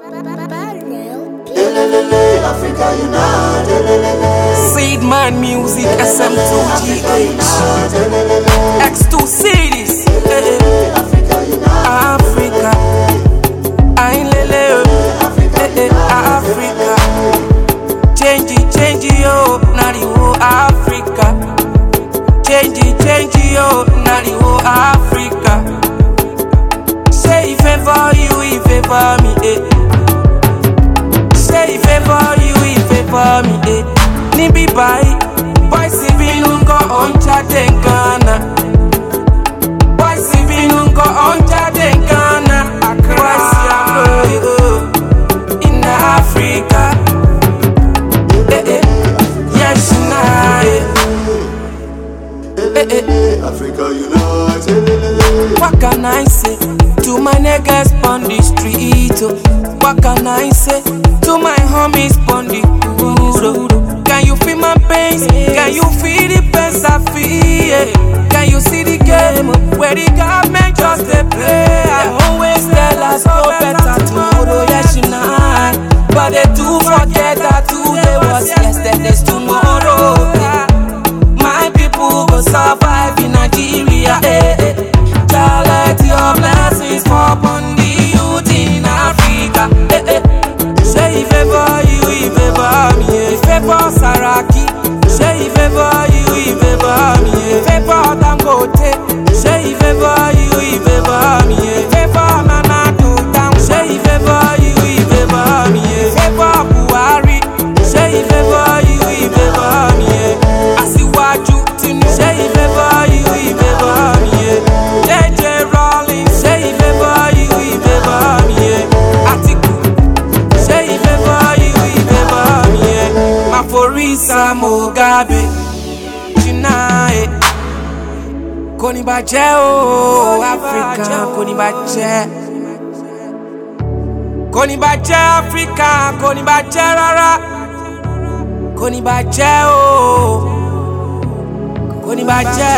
Africa unite. Seedman Music, SM2GH, X2 Cities. Africa, Africa. Change yo, nari wo Africa. Change yo, nari wo Africa. Say if ever you, if ever me, Say if ever you, if ever me, Nibi bai, boy si vinungo oncha dengana. Boy si vinungo oncha dengana. In Africa. Yes, Africa unite. What can I say to my niggas on the street? What can I say to my homies on the road? Can you feel my pain? Can you feel the pain I feel? Can you see the game where the government just they play? I always tell us go better tomorrow, yes you know. But they do forget that today was yesterday's tomorrow. My people will survive in Nigeria. Just let your blessings fall upon the youth in Africa. Say if ever you, if ever me, if ever Saraki. Say if ever you, if ever me, if ever Dangote. Say if ever you, if ever me, if ever Nanado Town. Say if ever you, if ever me, if ever Buhari. Say if ever you, if ever me, Asiwaju Tinu. Say if ever you, if ever me, JJ Rawlings. Say if ever you, if ever me, Atiku. Say if ever you, if ever me, Maforisa Mugabe. Chinae Koni baje o Africa, koni baje. Koni baje Africa, koni baje rara. Koni baje o, koni baje.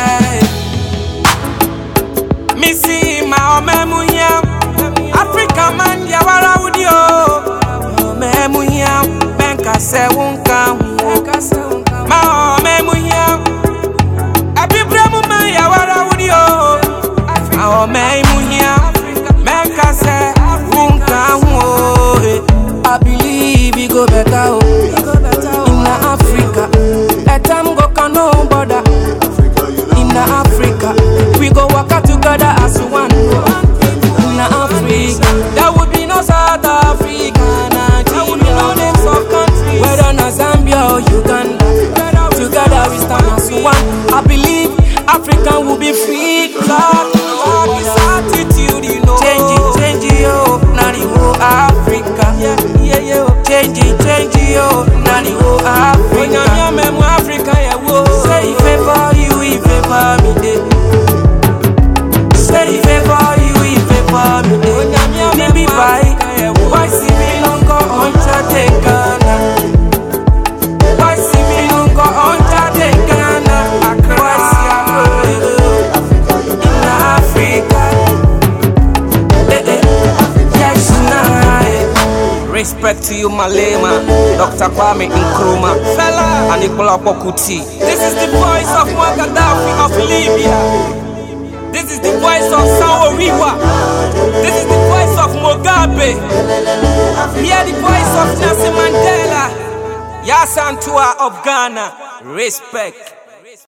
Missy ma omemu yam, Africa man ya wara udio. Omemu yam, benka se wunka. Ma omemu yam, abibremu man ya wara udio. Ma omemu yam, benka se wunka. I believe we go better in Africa. Let them go can no border. In Africa, we go work out together as one. In Africa, there would be no South Africa, there would be no names of countries. Whether na Zambia or Uganda, together we stand as one. I believe Africa will be free. Lord, this attitude, you know. Change yo, nari wo Africa. Change yo, nari wo Africa. Nyamemu Africa ya wo. Say if ever you, if ever me, Say if ever you, if ever me, Nibi bai, why see me longo oncha dengana? Why see me longo oncha dengana? In Africa. Yes, nah. Respect to you, Malema, Dr. Kwame Nkrumah, Fela, and Nicola Bokuti. This is the voice of Gaddafi of Libya. This is the voice of Saoriwa. This is the voice of Mugabe. Hear the voice of Nelson Mandela. Yasantua of Ghana. Respect.